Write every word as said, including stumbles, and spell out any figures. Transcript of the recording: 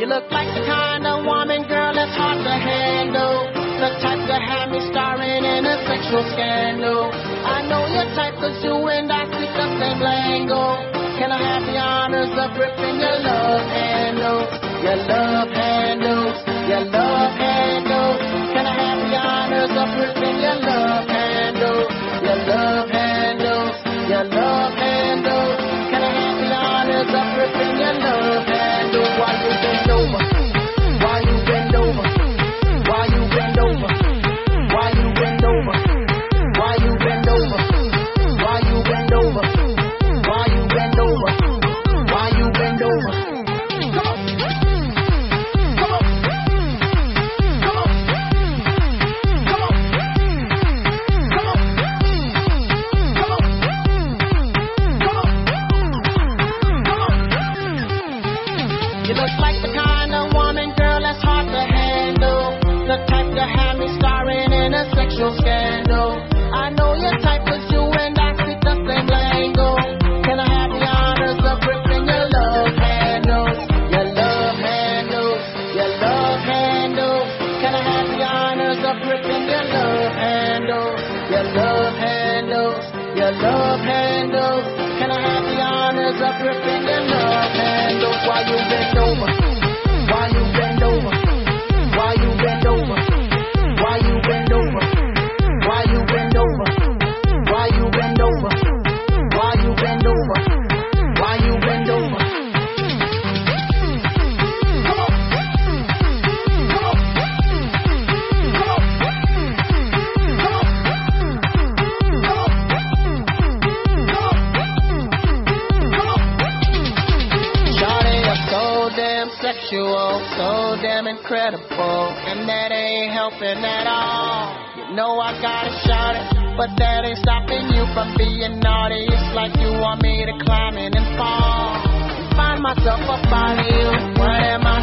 You look like the kind of woman, girl, that's hard to handle. The type to have me starring in a sexual scandal. I know your type, cause you and I speak the same lingo. Can I have the honors of ripping your love handles? Your love handles, your love handles. Can I have the honors of ripping your love handles? Your love handles, your love handles. Can I have the honors of ripping your love handles? While you bend over, while you bend over, while you bend over, while you bend over, while you bend over, while you bend over, while you bend over, while you bend over. Come on, come on, come on, come on, come on, come on, come on, come on. You look like the kind of woman, girl, that's hard to handle. The type to have me starring in a sexual scandal. I know your type, cause you and I speak the same lingo. Can I have the honors of ripping your love handles? Your love handles, your love handles. Can I have the honors of ripping your love handles? Your love handles, your love handles. Can I have the honors of ripping your love handles? While you bend over, while you bend over, while you bend over, while you bend over, while you bend over, while you bend over, while you bend over, while you bend over. Come on, come on, come on, come on, come on, come on, come on. Shawty, you're so damn sexual, so damn incredible, and that ain't helping at all. You know I gotta shout it, but that ain't stopping you from being naughty. It's like you want me to climb in and fall and find myself up out of you. What am I